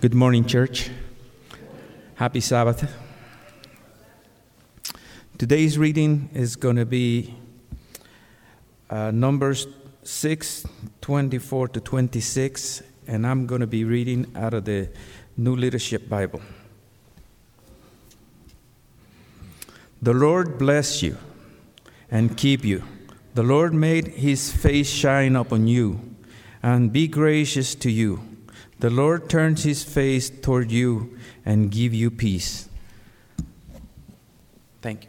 Good morning, church. Happy Sabbath. Today's reading is going to be Numbers 6:24 to 26, and I'm going to be reading out of the New Leadership Bible. The Lord bless you and keep you. The Lord made his face shine upon you and be gracious to you. The Lord turns his face toward you and give you peace. Thank you.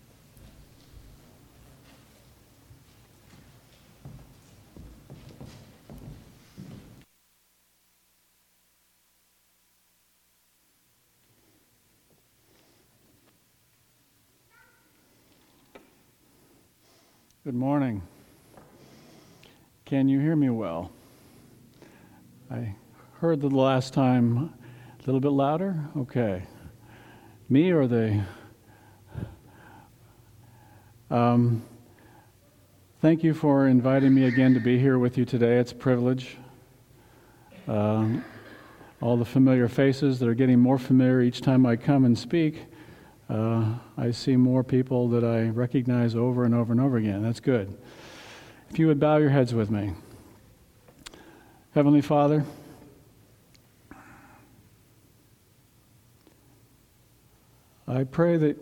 Good morning. Can you hear me well? I heard the last time a little bit louder? Okay. Me or they? Thank you for inviting me again to be here with you today. It's a privilege. All the familiar faces that are getting more familiar each time I come and speak. I see more people that I recognize over and over and over again. That's good. If you would bow your heads with me. Heavenly Father, I pray that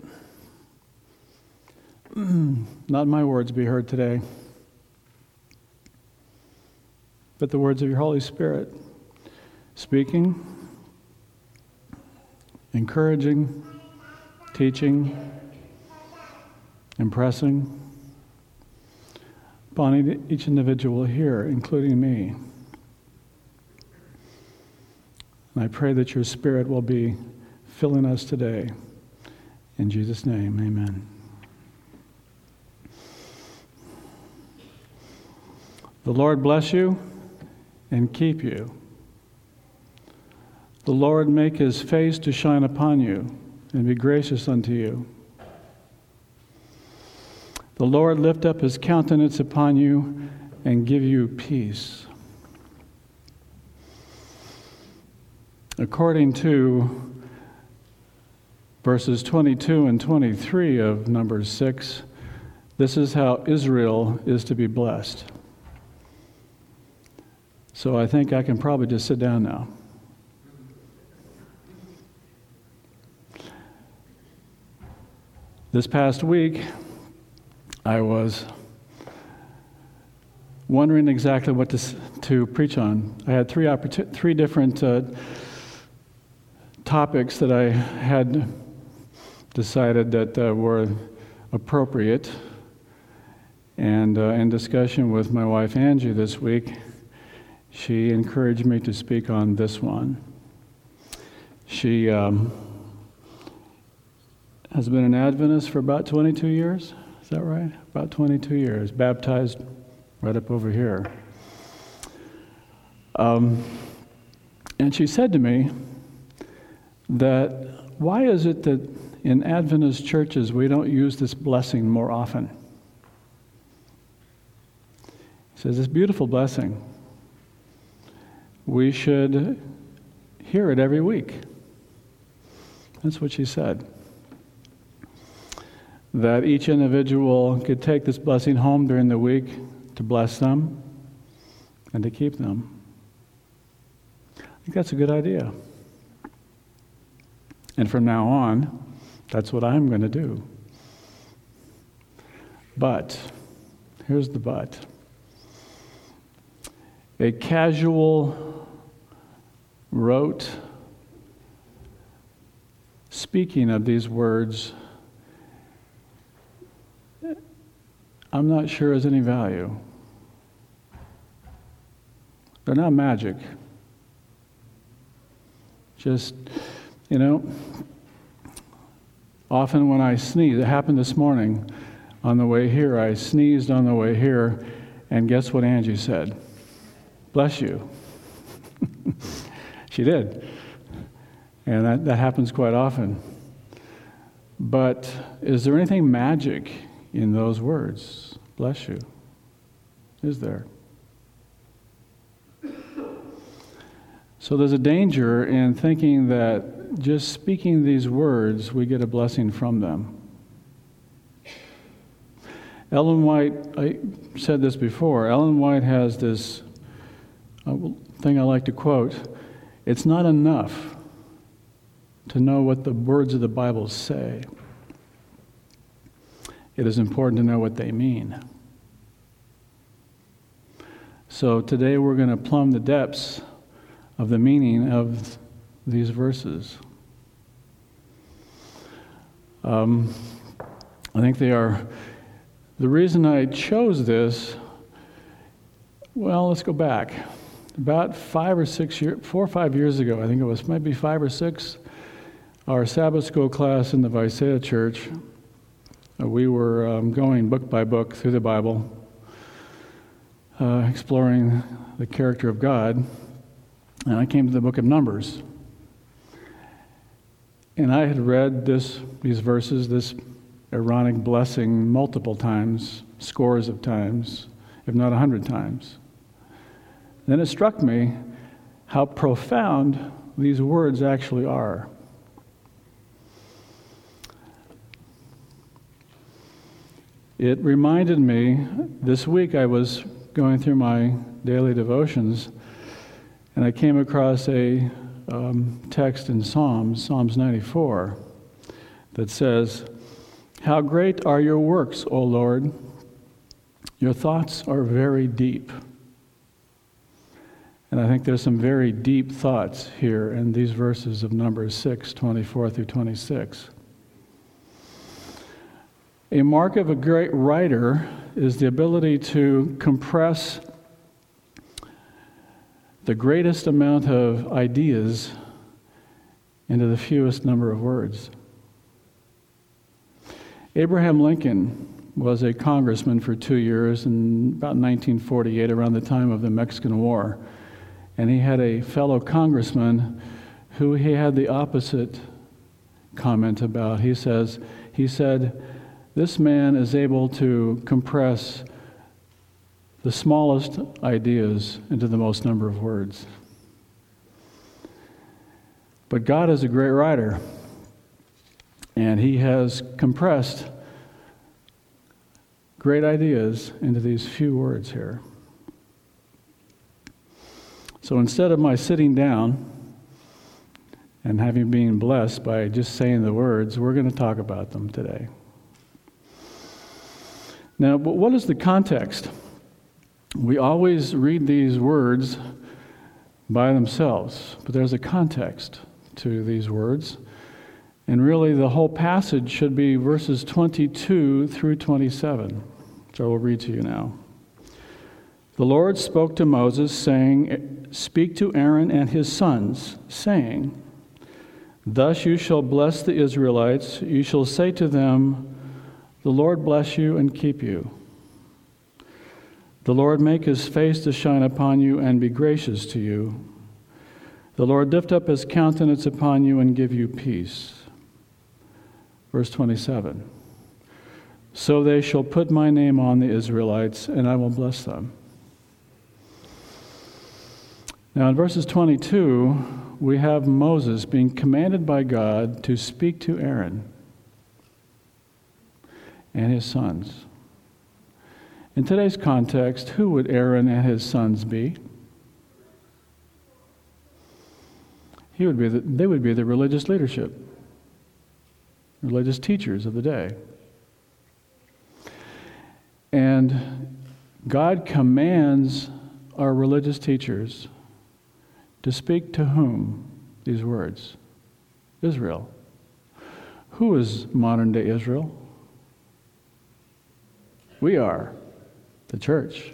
not my words be heard today, but the words of your Holy Spirit, speaking, encouraging, teaching, impressing upon each individual here, including me. And I pray that your Spirit will be filling us today. In Jesus' name, amen. The Lord bless you and keep you. The Lord make his face to shine upon you and be gracious unto you. The Lord lift up his countenance upon you and give you peace. According to verses 22 and 23 of Numbers 6, this is how Israel is to be blessed. So I think I can probably just sit down now. This past week, I was wondering exactly what to preach on. I had three different topics that I had decided that were appropriate. And in discussion with my wife Angie this week, she encouraged me to speak on this one. She has been an Adventist for about 22 years. Is that right? About 22 years. Baptized right up over here. And she said to me that, why is it that in Adventist churches we don't use this blessing more often? She says, this beautiful blessing, we should hear it every week. That's what she said. That each individual could take this blessing home during the week to bless them and to keep them. I think that's a good idea. And from now on, that's what I'm going to do. But, here's the but. A casual, rote speaking of these words, I'm not sure has any value. They're not magic. Just, often when I sneeze, it happened this morning on the way here, I sneezed on the way here, and guess what Angie said? Bless you. She did. And that happens quite often. But is there anything magic in those words? Bless you. Is there? So there's a danger in thinking that just speaking these words, we get a blessing from them. Ellen White, I said this before, Ellen White has this thing I like to quote: it's not enough to know what the words of the Bible say. It is important to know what they mean. So today we're going to plumb the depths of the meaning of these verses. I think they are, the reason I chose this, well, let's go back. About 4 or 5 years ago, I think it was maybe 5 or 6, our Sabbath school class in the Vaisea Church, we were going book by book through the Bible, exploring the character of God, and I came to the book of Numbers. And I had read these verses, this Aaronic blessing, multiple times, scores of times, if not 100 times. Then it struck me how profound these words actually are. It reminded me, this week I was going through my daily devotions, and I came across a text in Psalms 94, that says, "How great are your works, O Lord! Your thoughts are very deep." And I think there's some very deep thoughts here in these verses of Numbers 6, 24 through 26. A mark of a great writer is the ability to compress the greatest amount of ideas into the fewest number of words. Abraham Lincoln was a congressman for 2 years in about 1948, around the time of the Mexican War. And he had a fellow congressman who he had the opposite comment about. He said, "This man is able to compress the smallest ideas into the most number of words." But God is a great writer, and he has compressed great ideas into these few words here. So instead of my sitting down and having been blessed by just saying the words, we're going to talk about them today. Now, but what is the context? We always read these words by themselves, but there's a context to these words. And really, the whole passage should be verses 22 through 27, which I will read to you now. "The Lord spoke to Moses, saying, 'Speak to Aaron and his sons, saying, Thus you shall bless the Israelites. You shall say to them, The Lord bless you and keep you. The Lord make his face to shine upon you and be gracious to you. The Lord lift up his countenance upon you and give you peace.'" Verse 27. "So they shall put my name on the Israelites, and I will bless them." Now in verses 22, we have Moses being commanded by God to speak to Aaron and his sons. In today's context, who would Aaron and his sons be? They would be the religious leadership, religious teachers of the day. And God commands our religious teachers to speak to whom these words? Israel. Who is modern-day Israel? We are, the church.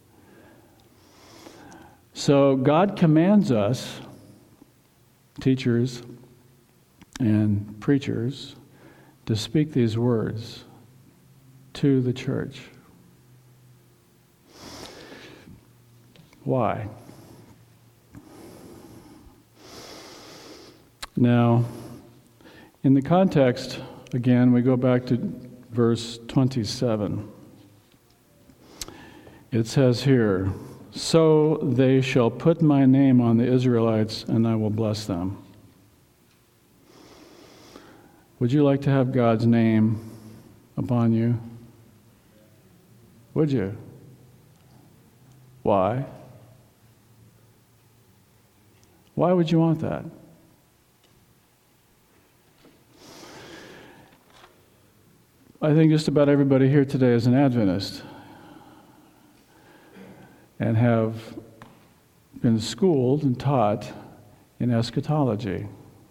So God commands us, teachers and preachers, to speak these words to the church. Why? Now, in the context, again, we go back to verse 27. It says here, So they shall put my name on the Israelites, and I will bless them. Would you like to have God's name upon you? Would you? Why? Why would you want that? I think just about everybody here today is an Adventist and have been schooled and taught in eschatology,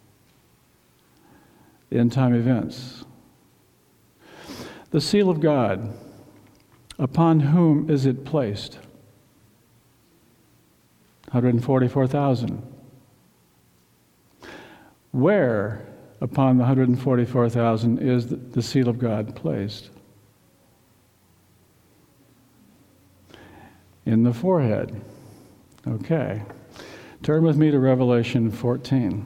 end-time events. The seal of God, upon whom is it placed? 144,000. Where upon the 144,000 is the seal of God placed? In the forehead. Okay. Turn with me to Revelation 14.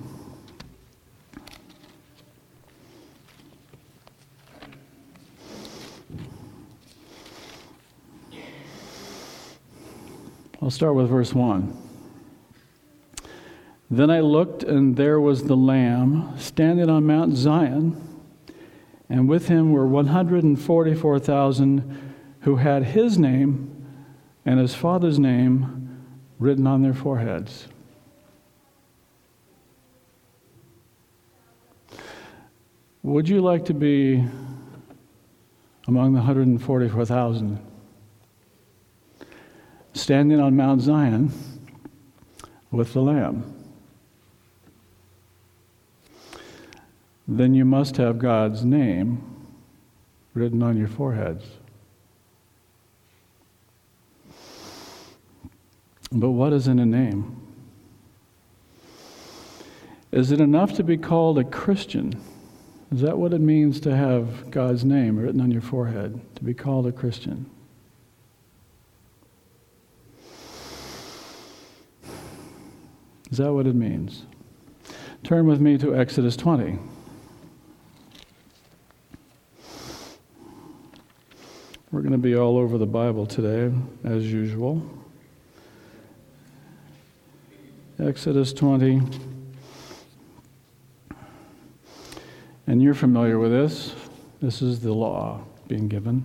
I'll start with verse 1. Then I looked, and there was the Lamb standing on Mount Zion, and with him were 144,000 who had his name and his Father's name written on their foreheads. Would you like to be among the 144,000 standing on Mount Zion with the Lamb? Then you must have God's name written on your foreheads. But what is in a name? Is it enough to be called a Christian? Is that what it means to have God's name written on your forehead, to be called a Christian? Is that what it means? Turn with me to Exodus 20. We're going to be all over the Bible today, as usual. Exodus 20. And you're familiar with this. This is the law being given.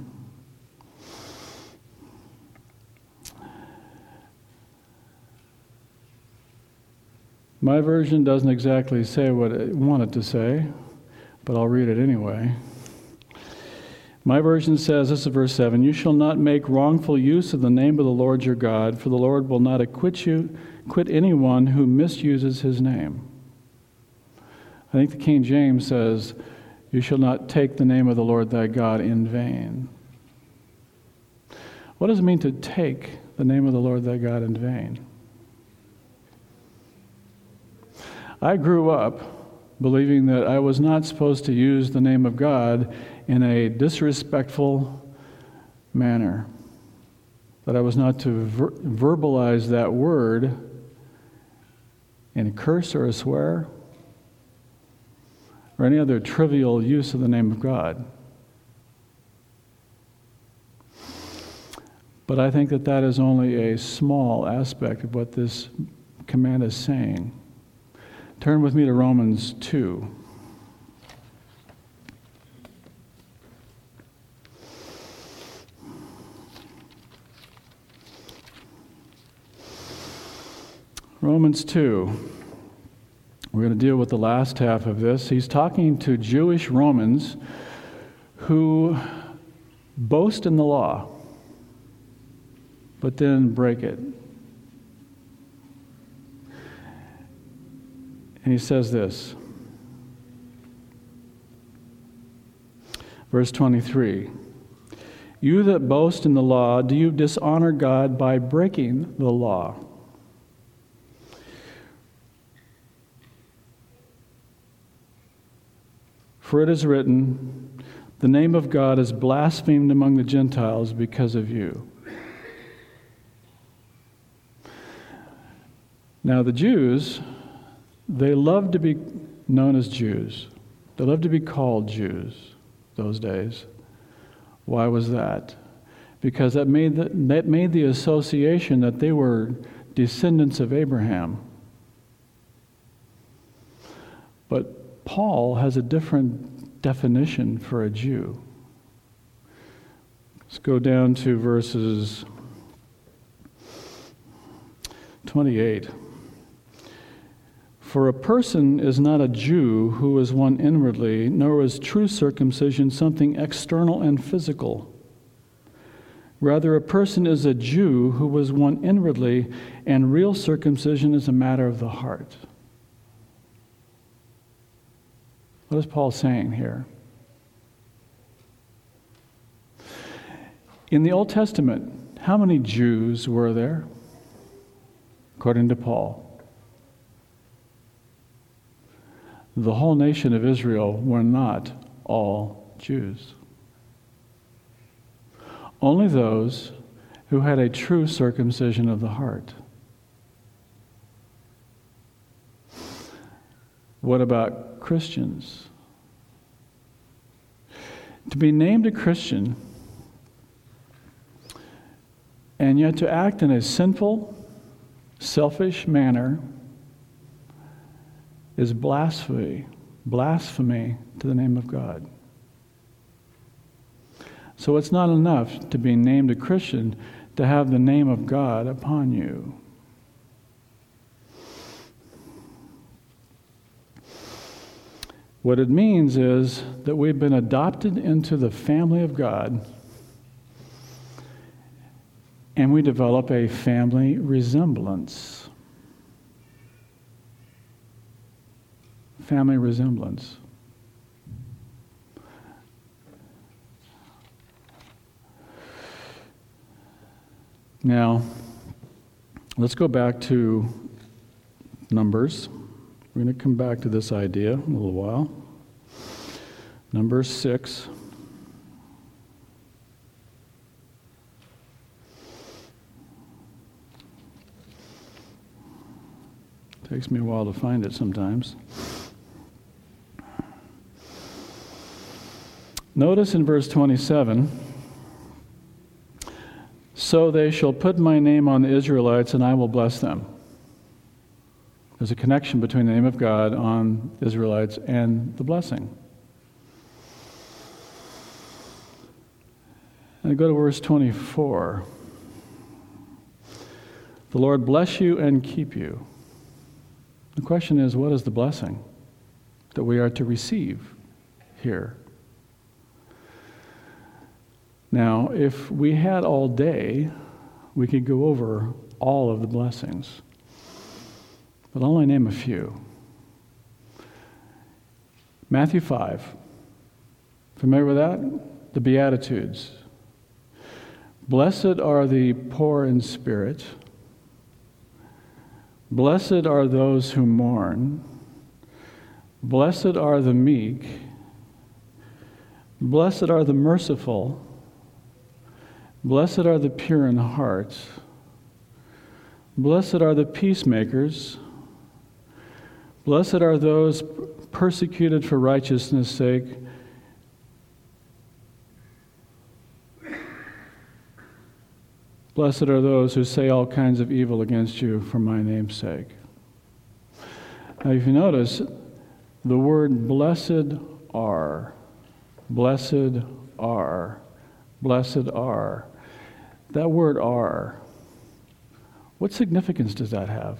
My version doesn't exactly say what it wanted to say, but I'll read it anyway. My version says, this is verse 7, "You shall not make wrongful use of the name of the Lord your God, for the Lord will not quit anyone who misuses his name." I think the King James says, "You shall not take the name of the Lord thy God in vain." What does it mean to take the name of the Lord thy God in vain? I grew up believing that I was not supposed to use the name of God in a disrespectful manner, that I was not to verbalize that word in a curse or a swear or any other trivial use of the name of God. But I think that is only a small aspect of what this command is saying. Turn with me to Romans 2. Romans 2. We're going to deal with the last half of this. He's talking to Jewish Romans who boast in the law, but then break it. And he says this, verse 23, "You that boast in the law, do you dishonor God by breaking the law? For it is written, the name of God is blasphemed among the Gentiles because of you." Now the Jews, they loved to be known as Jews. They loved to be called Jews those days. Why was that? because that made the association that they were descendants of Abraham. But Paul has a different definition for a Jew. Let's go down to verses 28. For a person is not a Jew who is one inwardly, nor is true circumcision something external and physical. Rather, a person is a Jew who was one inwardly, and real circumcision is a matter of the heart. What is Paul saying here? In the Old Testament, how many Jews were there, according to Paul? The whole nation of Israel were not all Jews. Only those who had a true circumcision of the heart. What about Christians? To be named a Christian and yet to act in a sinful, selfish manner is blasphemy to the name of God. So it's not enough to be named a Christian to have the name of God upon you. What it means is that we've been adopted into the family of God, and we develop a family resemblance. Family resemblance. Now, let's go back to Numbers. We're going to come back to this idea in a little while. Numbers 6. Takes me a while to find it sometimes. Notice in verse 27, so they shall put my name on the Israelites, and I will bless them. There's a connection between the name of God on the Israelites and the blessing. And I go to verse 24. The Lord bless you and keep you. The question is, what is the blessing that we are to receive here? Now, if we had all day, we could go over all of the blessings. But I'll only name a few. Matthew 5. Familiar with that? The Beatitudes. Blessed are the poor in spirit. Blessed are those who mourn. Blessed are the meek. Blessed are the merciful. Blessed are the pure in heart. Blessed are the peacemakers. Blessed are those persecuted for righteousness' sake. Blessed are those who say all kinds of evil against you for my name's sake. Now, if you notice, the word blessed are, blessed are, blessed are. That word are, what significance does that have?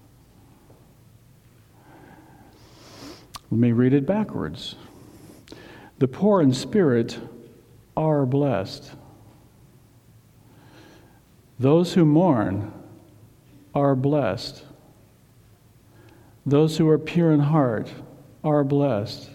Let me read it backwards. The poor in spirit are blessed. Those who mourn are blessed. Those who are pure in heart are blessed.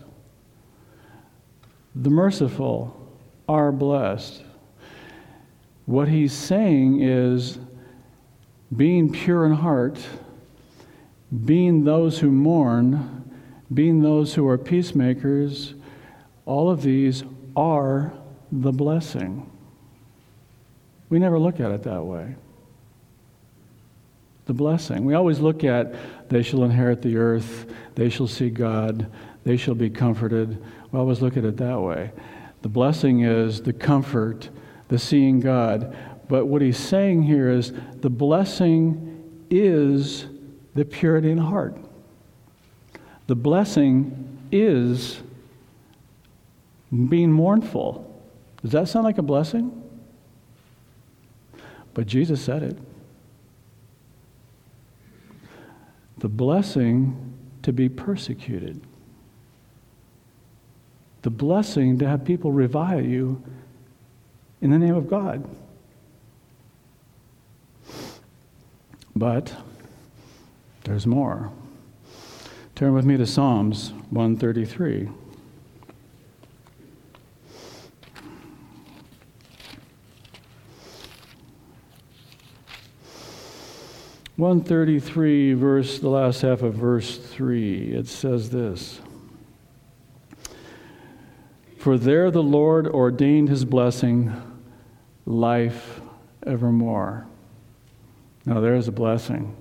The merciful are blessed. What he's saying is, being pure in heart, being those who mourn, being those who are peacemakers, all of these are the blessing. We never look at it that way. The blessing. We always look at, they shall inherit the earth, they shall see God, they shall be comforted. We always look at it that way. The blessing is the comfort the seeing God. But what he's saying here is the blessing is the purity in heart. The blessing is being mournful. Does that sound like a blessing? But Jesus said it. The blessing to be persecuted. The blessing to have people revile you in the name of God. But there's more. Turn with me to Psalms 133. The last half of verse 3, it says this: For there the Lord ordained his blessing, life evermore. Now there's a blessing.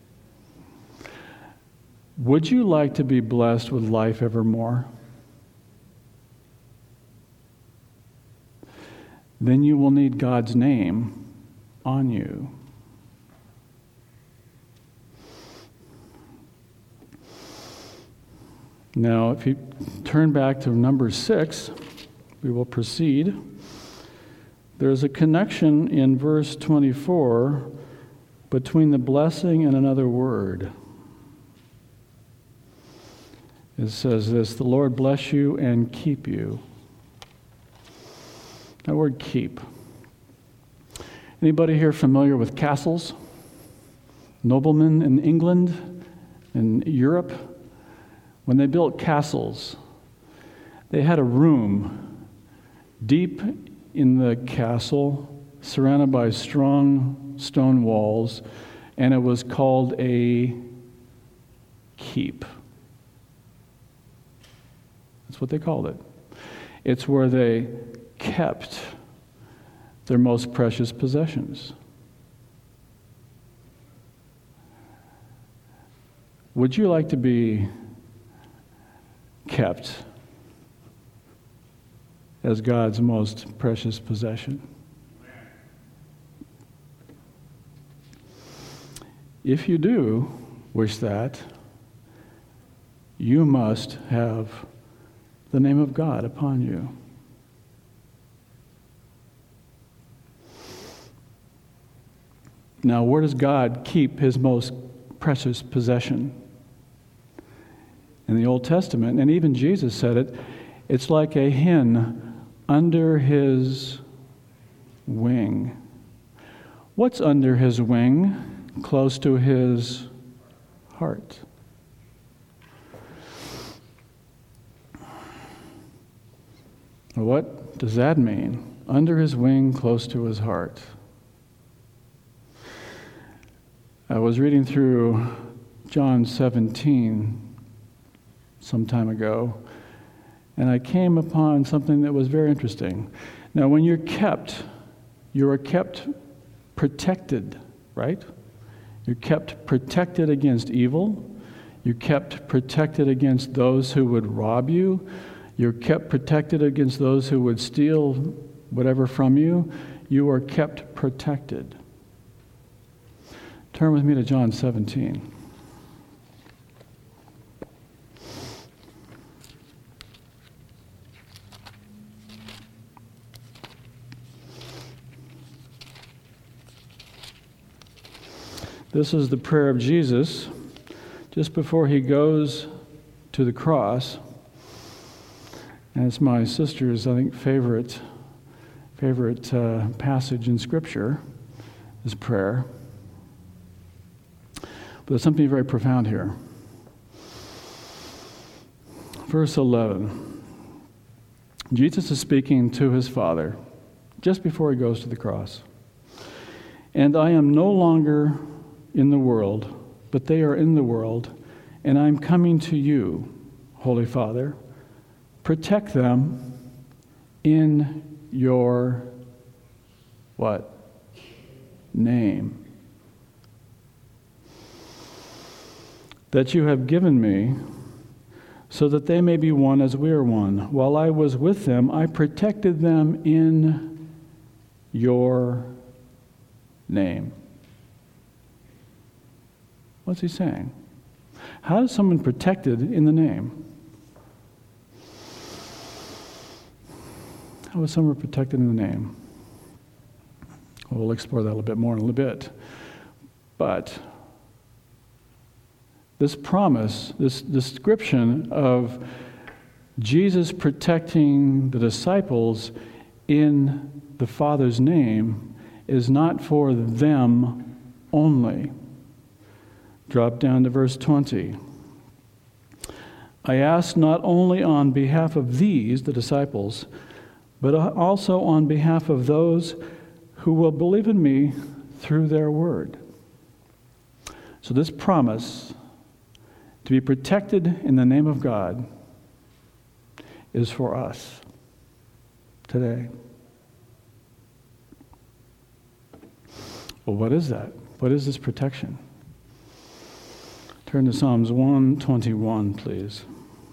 Would you like to be blessed with life evermore? Then you will need God's name on you. Now, if you turn back to Numbers 6, we will proceed. There's a connection in verse 24 between the blessing and another word. It says this: the Lord bless you and keep you. That word keep. Anybody here familiar with castles? Noblemen in England and Europe? When they built castles, they had a room deep in the castle, surrounded by strong stone walls, and it was called a keep. That's what they called it. It's where they kept their most precious possessions. Would you like to be kept as God's most precious possession? If you do wish that, you must have the name of God upon you. Now, where does God keep his most precious possession? In the Old Testament, and even Jesus said it, it's like a hen under his wing. What's under his wing? Close to his heart. What does that mean? Under his wing, close to his heart. I was reading through John 17 some time ago, and I came upon something that was very interesting. Now, when you are kept protected, right? You're kept protected against evil. You're kept protected against those who would rob you. You're kept protected against those who would steal whatever from you. You are kept protected. Turn with me to John 17. This is the prayer of Jesus just before he goes to the cross. And it's my sister's, I think, favorite passage in Scripture, is prayer. But there's something very profound here. Verse 11. Jesus is speaking to his Father just before he goes to the cross. And I am no longer in the world, but they are in the world, and I am coming to you, Holy Father. Protect them in your what? Name. That you have given me, so that they may be one as we are one. While I was with them, I protected them in your name. What's he saying? How is someone protected in the name? How is someone protected in the name? Well, we'll explore that a little bit more in a little bit. But this promise, this description of Jesus protecting the disciples in the Father's name is not for them only. Drop down to verse 20. I ask not only on behalf of these, the disciples, but also on behalf of those who will believe in me through their word. So this promise to be protected in the name of God is for us today. Well, what is that? What is this protection? Turn to Psalms 121, please.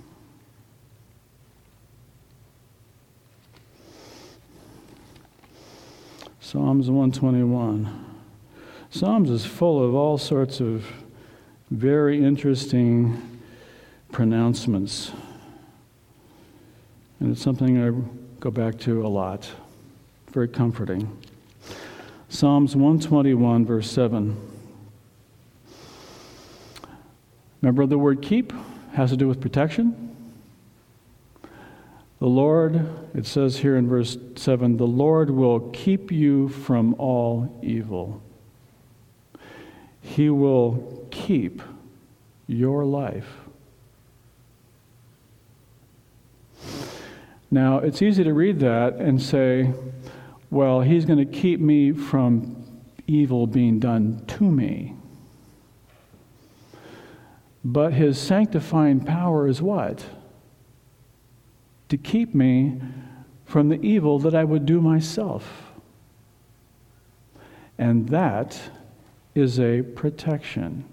Psalms 121. Psalms is full of all sorts of very interesting pronouncements. And it's something I go back to a lot. Very comforting. Psalms 121, verse 7. Remember, the word keep has to do with protection. The Lord, it says here in verse 7, the Lord will keep you from all evil. He will keep your life. Now, it's easy to read that and say, well, he's going to keep me from evil being done to me. But his sanctifying power is what? To keep me from the evil that I would do myself. And that is a protection.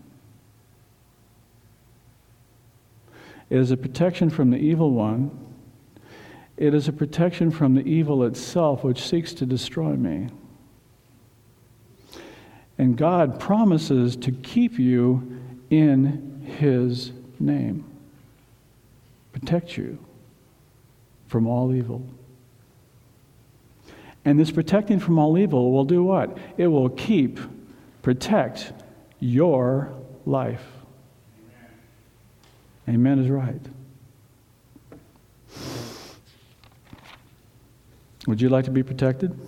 It is a protection from the evil one. It is a protection from the evil itself which seeks to destroy me. And God promises to keep you in his name. Protect you from all evil. And this protecting from all evil will do what? It will protect your life. Amen is right. Would you like to be protected?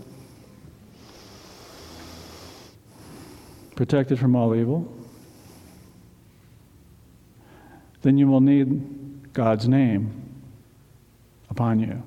Protected from all evil? Then you will need God's name upon you.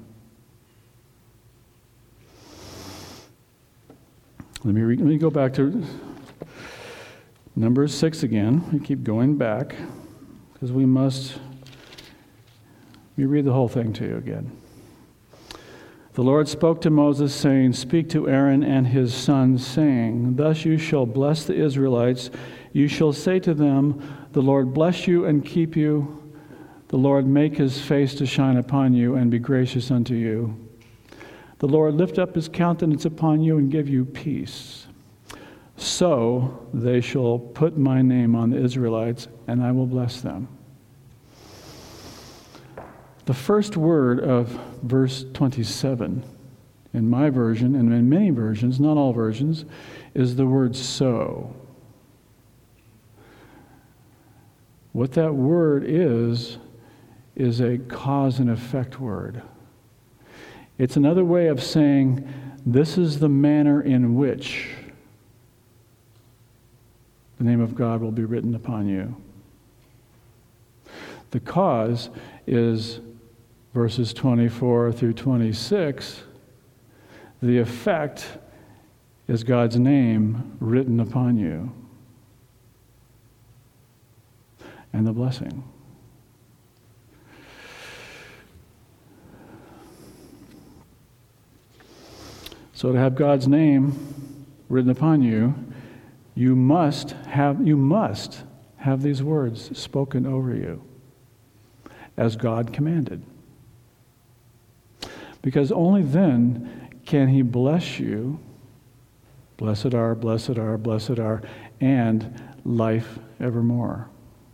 Let me go back to Numbers 6 again. We keep going back because we must. Let me read the whole thing to you again. The Lord spoke to Moses, saying, Speak to Aaron and his sons, saying, Thus you shall bless the Israelites. You shall say to them, The Lord bless you and keep you. The Lord make his face to shine upon you and be gracious unto you. The Lord lift up his countenance upon you and give you peace. So they shall put my name on the Israelites, and I will bless them. The first word of verse 27 in my version, and in many versions, not all versions, is the word so. What that word is a cause and effect word. It's another way of saying, this is the manner in which the name of God will be written upon you. The cause is verses 24 through 26. The effect is God's name written upon you. And the blessing. So to have God's name written upon you, you must have these words spoken over you as God commanded. Because only then can he bless you Blessed are, blessed are, blessed are, and life evermore.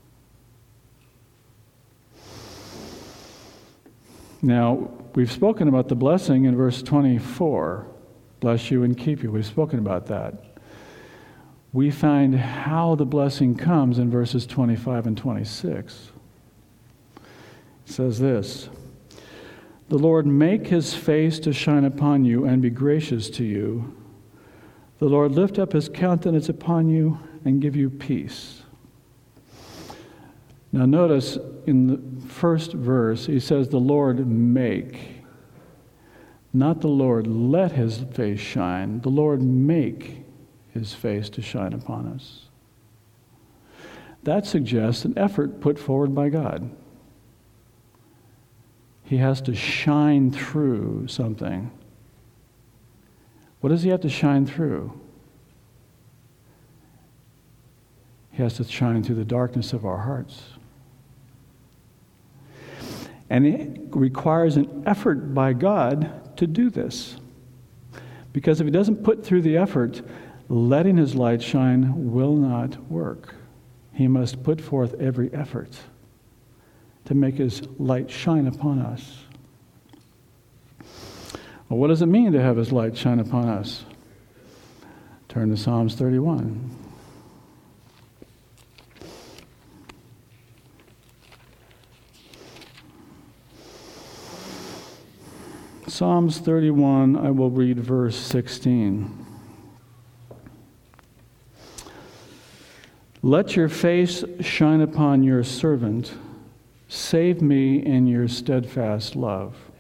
Now, we've spoken about the blessing in verse 24. Bless you and keep you. We've spoken about that. We find how the blessing comes in verses 25 and 26. It says this, "The Lord make his face to shine upon you and be gracious to you. The Lord lift up his countenance upon you and give you peace." Now notice in the first verse, he says, "The Lord make." Not the Lord let his face shine. The Lord make his face to shine upon us. That suggests an effort put forward by God. He has to shine through something. What does he have to shine through? He has to shine through the darkness of our hearts. And it requires an effort by God to do this. Because if he doesn't put through the effort, letting his light shine will not work. He must put forth every effort to make his light shine upon us. Well, what does it mean to have his light shine upon us? Turn to Psalms 31. Psalms 31, I will read verse 16. "Let your face shine upon your servant. Save me in your steadfast love."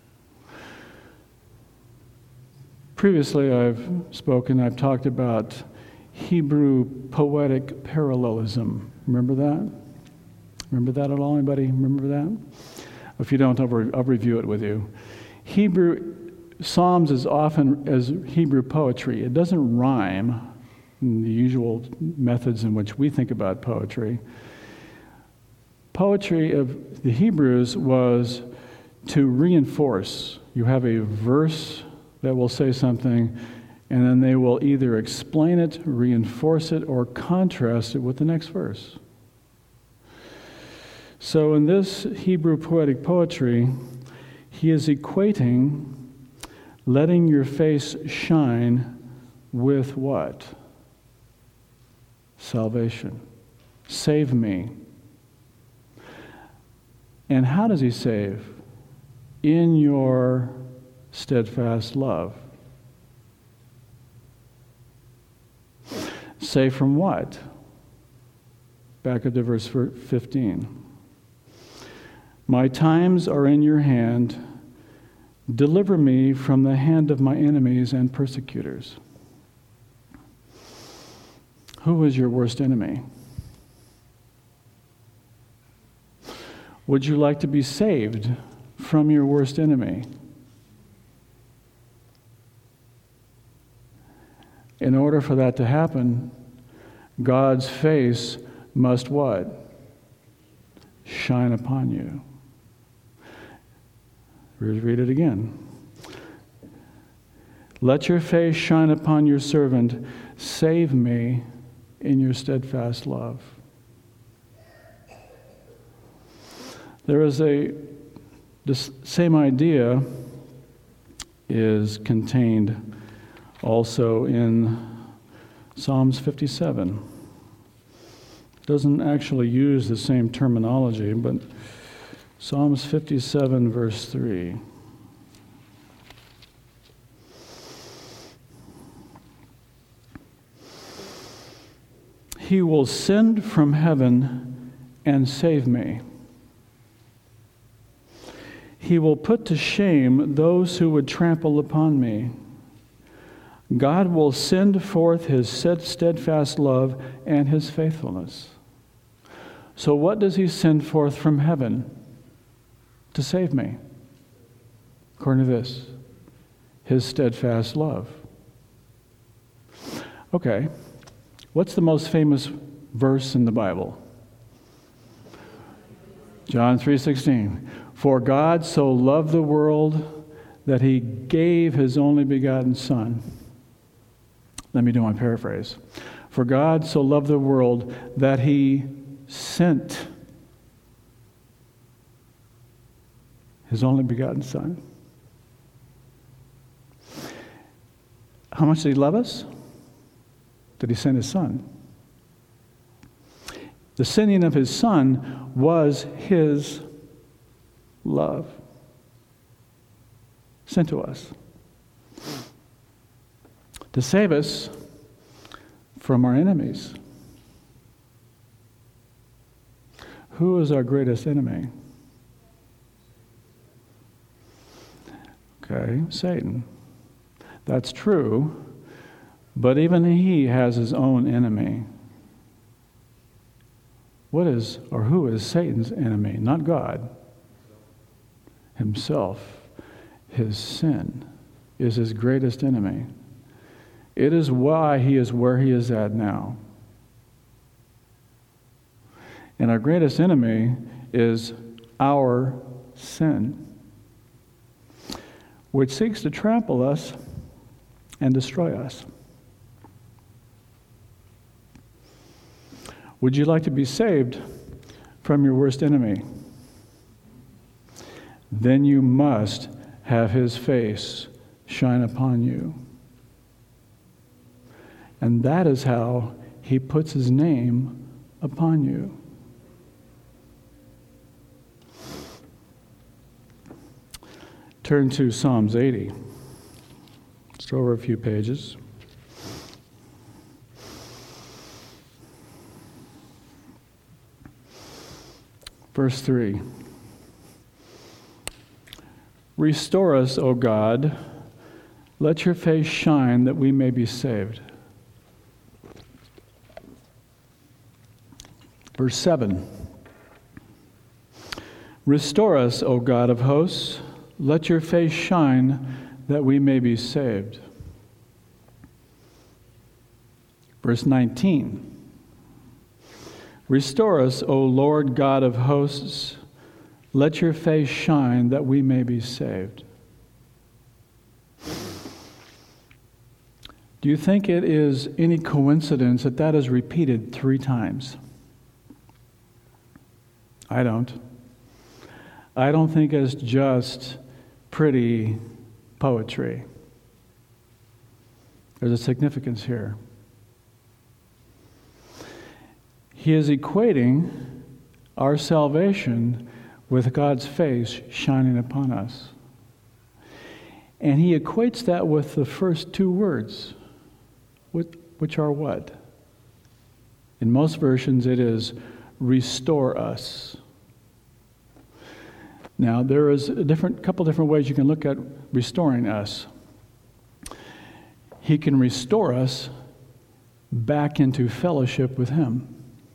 Previously, I've talked about Hebrew poetic parallelism. Remember that? Remember that at all? Anybody remember that? If you don't, I'll review it with you. Psalms is often as Hebrew poetry. It doesn't rhyme in the usual methods in which we think about poetry. Poetry of the Hebrews was to reinforce. You have a verse that will say something, and then they will either explain it, reinforce it, or contrast it with the next verse. So in this Hebrew poetic poetry, he is equating letting your face shine with what? Salvation. Save me. And how does he save? In your steadfast love. Save from what? Back up to verse 15. "My times are in your hand. Deliver me from the hand of my enemies and persecutors." Who is your worst enemy? Would you like to be saved from your worst enemy? In order for that to happen, God's face must what? Shine upon you. Read it again. "Let your face shine upon your servant. Save me in your steadfast love." There is this same idea is contained also in Psalms 57. It doesn't actually use the same terminology, but Psalms 57, verse 3. "He will send from heaven and save me. He will put to shame those who would trample upon me. God will send forth his steadfast love and his faithfulness." So what does he send forth from heaven to save me? According to this, his steadfast love. Okay, what's the most famous verse in the Bible? John 3:16. "For God so loved the world that he gave his only begotten Son, Let me do my paraphrase. For God so loved the world that he sent his only begotten Son. How much did he love us? That he sent his Son. The sending of his Son was his love sent to us to save us from our enemies. Who is our greatest enemy? Okay, Satan. That's true, but even he has his own enemy. What is, or who is Satan's enemy? Not God. Himself. His sin is his greatest enemy. It is why he is where he is at now. And our greatest enemy is our sin, which seeks to trample us and destroy us. Would you like to be saved from your worst enemy? Then you must have his face shine upon you. And that is how he puts his name upon you. Turn to Psalms 80. Just over a few pages. Verse 3. Restore us, O God. Let your face shine that we may be saved. Verse 7. Restore us, O God of hosts. Let your face shine that we may be saved. Verse 19. Restore us, O Lord God of hosts. Let your face shine that we may be saved. Do you think it is any coincidence that that is repeated 3 times? I don't. I don't think it's just pretty poetry. There's a significance here. He is equating our salvation with God's face shining upon us. And he equates that with the first 2 words, which are what? In most versions it is, restore us. Now, there is a couple different ways you can look at restoring us. He can restore us back into fellowship with him.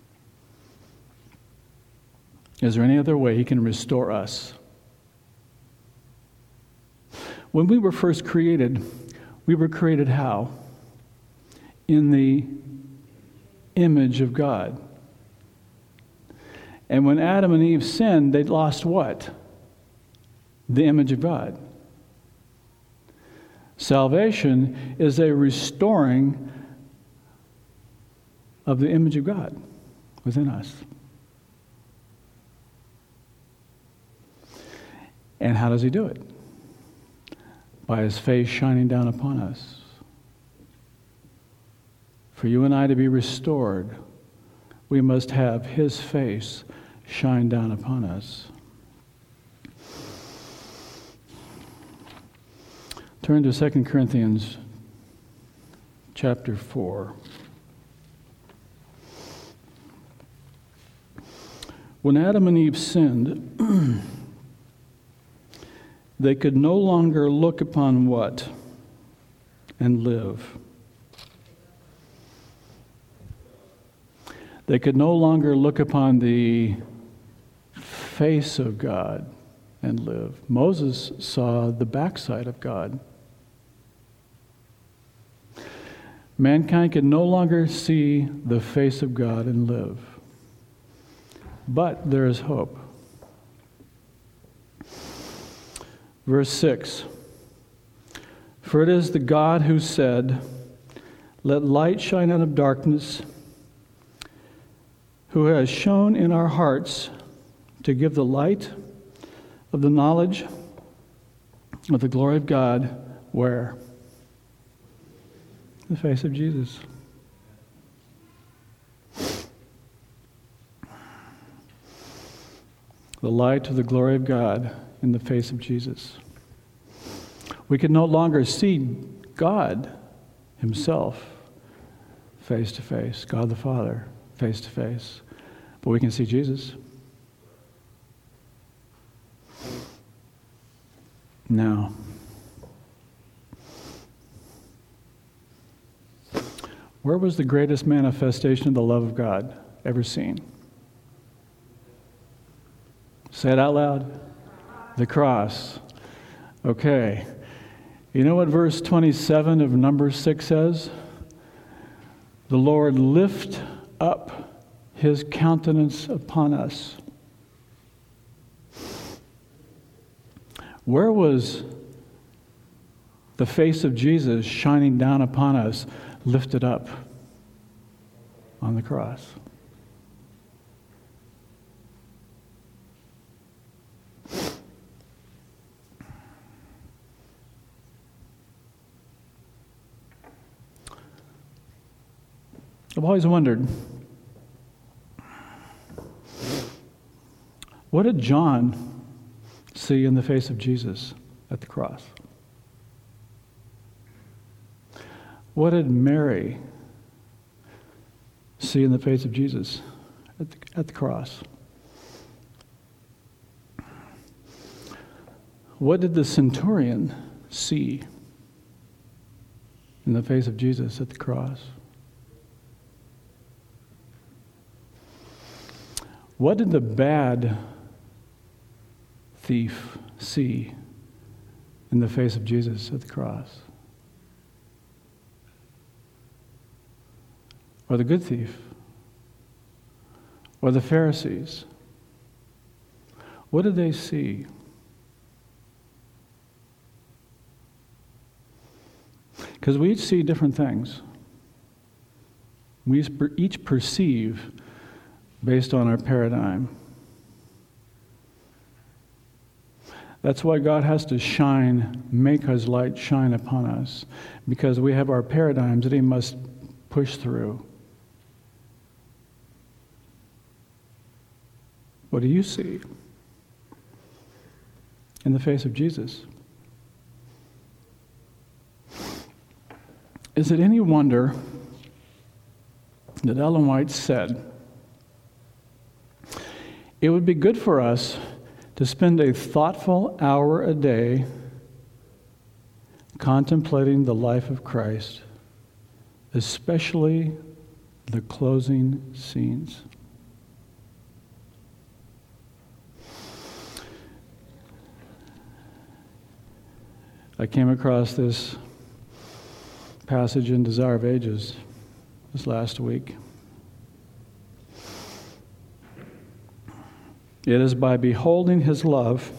Is there any other way he can restore us? When we were first created, we were created how? In the image of God. And when Adam and Eve sinned, they lost what? The image of God. Salvation is a restoring of the image of God within us. And how does he do it? By his face shining down upon us. For you and I to be restored, we must have his face shine down upon us. Turn to 2 Corinthians chapter 4. When Adam and Eve sinned, they could no longer look upon what? And live. They could no longer look upon the face of God and live. Moses saw the backside of God. Mankind could no longer see the face of God and live. But there is hope. Verse 6. For it is the God who said, Let light shine out of darkness, who has shone in our hearts to give the light of the knowledge of the glory of God, where? In the face of Jesus. The light of the glory of God in the face of Jesus. We can no longer see God himself face to face, God the Father face to face, but we can see Jesus. Now, where was the greatest manifestation of the love of God ever seen? Say it out loud. The cross. Okay. You know what verse 27 of Numbers 6 says? The Lord lift up his countenance upon us. Where was the face of Jesus shining down upon us, lifted up? On the cross. I've always wondered, what did John see in the face of Jesus at the cross? What did Mary see in the face of Jesus at the cross? What did the centurion see in the face of Jesus at the cross? What did the bad thief see in the face of Jesus at the cross? Or the good thief? Or the Pharisees? What did they see? Because we each see different things. We each perceive based on our paradigm. That's why God has to make his light shine upon us, because we have our paradigms that he must push through. What do you see in the face of Jesus? Is it any wonder that Ellen White said, it would be good for us to spend a thoughtful hour a day contemplating the life of Christ, especially the closing scenes. I came across this passage in Desire of Ages this last week. It is by beholding his love,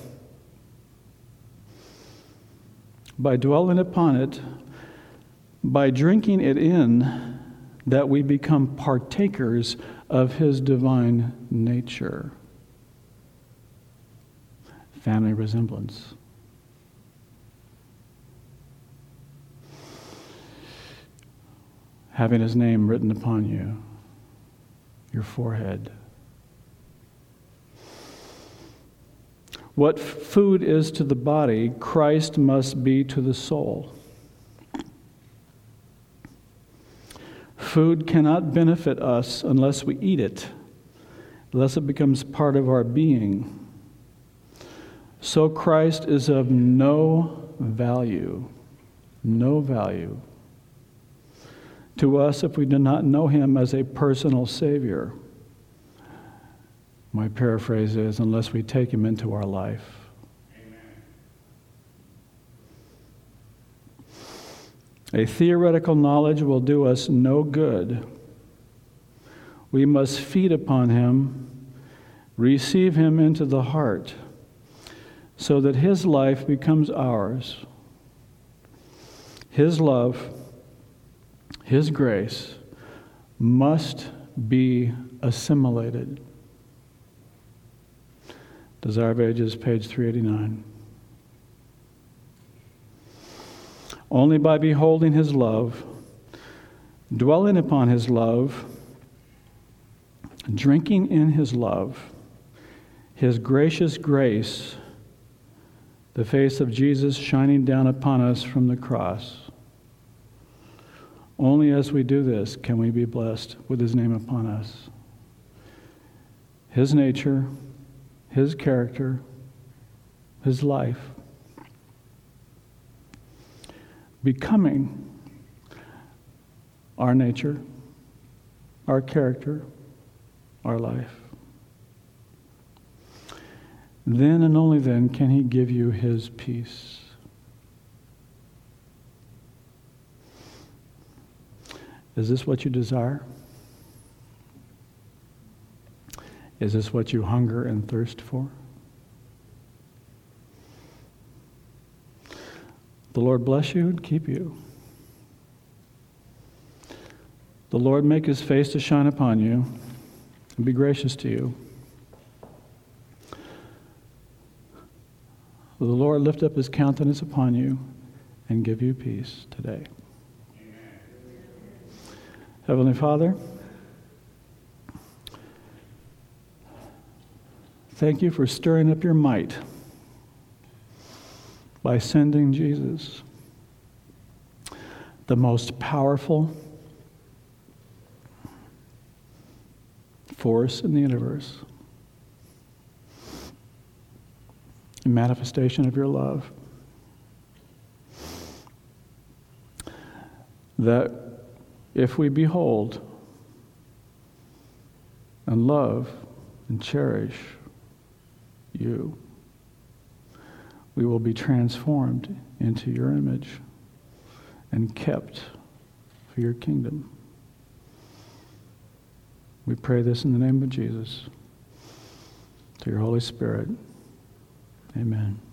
by dwelling upon it, by drinking it in, that we become partakers of his divine nature. Family resemblance. Having his name written upon you, your forehead. What food is to the body, Christ must be to the soul. Food cannot benefit us unless we eat it, unless it becomes part of our being. So Christ is of no value to us if we do not know him as a personal Savior. My paraphrase is, unless we take him into our life. Amen. A theoretical knowledge will do us no good. We must feed upon him, receive him into the heart, so that his life becomes ours. His love, His grace, must be assimilated. Desire of Ages, page 389. Only by beholding His love, dwelling upon His love, drinking in His love, His gracious grace, the face of Jesus shining down upon us from the cross. Only as we do this can we be blessed with His name upon us. His nature, His character, His life, becoming our nature, our character, our life. Then and only then can He give you His peace. Is this what you desire? Is this what you hunger and thirst for? The Lord bless you and keep you. The Lord make His face to shine upon you and be gracious to you. The Lord lift up His countenance upon you and give you peace today. Heavenly Father, thank you for stirring up your might by sending Jesus, the most powerful force in the universe, a manifestation of your love, that if we behold and love and cherish you, we will be transformed into your image and kept for your kingdom. We pray this in the name of Jesus, through your Holy Spirit. Amen.